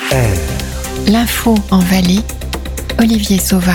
L'info en Valais, Olivier Sauva.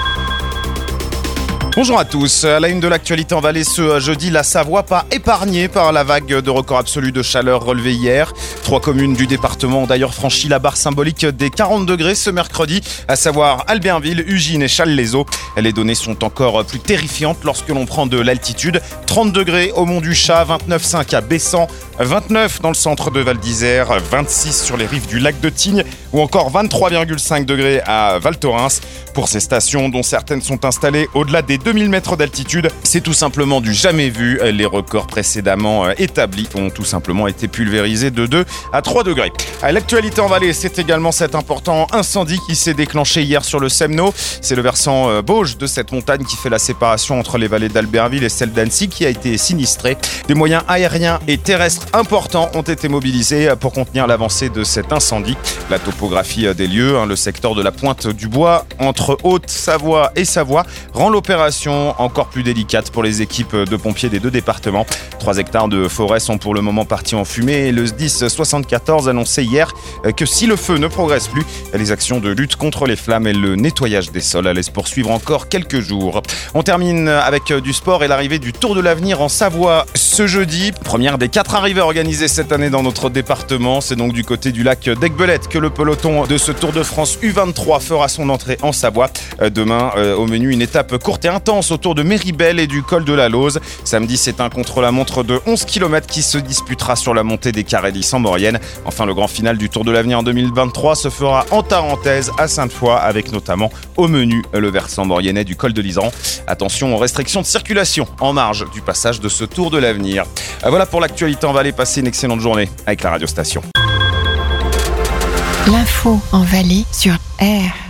Bonjour à tous. À la une de l'actualité en Valais ce jeudi, la Savoie pas épargnée par la vague de record absolu de chaleur relevée hier. 3 communes du département ont d'ailleurs franchi la barre symbolique des 40 degrés ce mercredi, à savoir Albertville, Ugine et Challes-les-Eaux. Les données sont encore plus terrifiantes lorsque l'on prend de l'altitude. 30 degrés au Mont du Chat, 29,5 à Bessan, 29 dans le centre de Val d'Isère, 26 sur les rives du lac de Tignes ou encore 23,5 degrés à Val Thorens. Pour ces stations, dont certaines sont installées au-delà des 2000 mètres d'altitude, c'est tout simplement du jamais vu. Les records précédemment établis ont tout simplement été pulvérisés de 2 à 3 degrés. À l'actualité en Valais, c'est également cet important incendie qui s'est déclenché hier sur le Semno. C'est le versant Bauge de cette montagne qui fait la séparation entre les vallées d'Albertville et celle d'Annecy qui a été sinistrée. Des moyens aériens et terrestres importants ont été mobilisés pour contenir l'avancée de cet incendie. La topographie des lieux, le secteur de la Pointe du Bois, entre Haute-Savoie et Savoie, rend l'opération encore plus délicate pour les équipes de pompiers des 2 départements. 3 hectares de forêt sont pour le moment partis en fumée et le SDIS 74 annonçait hier que si le feu ne progresse plus, les actions de lutte contre les flammes et le nettoyage des sols allaient se poursuivre encore quelques jours. On termine avec du sport et l'arrivée du Tour de l'Avenir en Savoie ce jeudi. Première des 4 arrivées organisées cette année dans notre département. C'est donc du côté du lac d'Aiguebelette que le peloton de ce Tour de France U23 fera son entrée en Savoie. Demain, au menu, une étape courte et intense autour de Méribel et du col de la Lauze. Samedi, c'est un contre-la-montre de 11 km qui se disputera sur la montée des Carélis en Maurienne. Enfin, le grand final du Tour de l'Avenir en 2023 se fera en Tarentaise à Sainte-Foy avec notamment au menu le versant mauriennais du col de l'Iseran. Attention aux restrictions de circulation en marge du passage de ce Tour de l'Avenir. Voilà pour l'actualité en Valais. Passez une excellente journée avec la radio station. L'info en Valais sur R.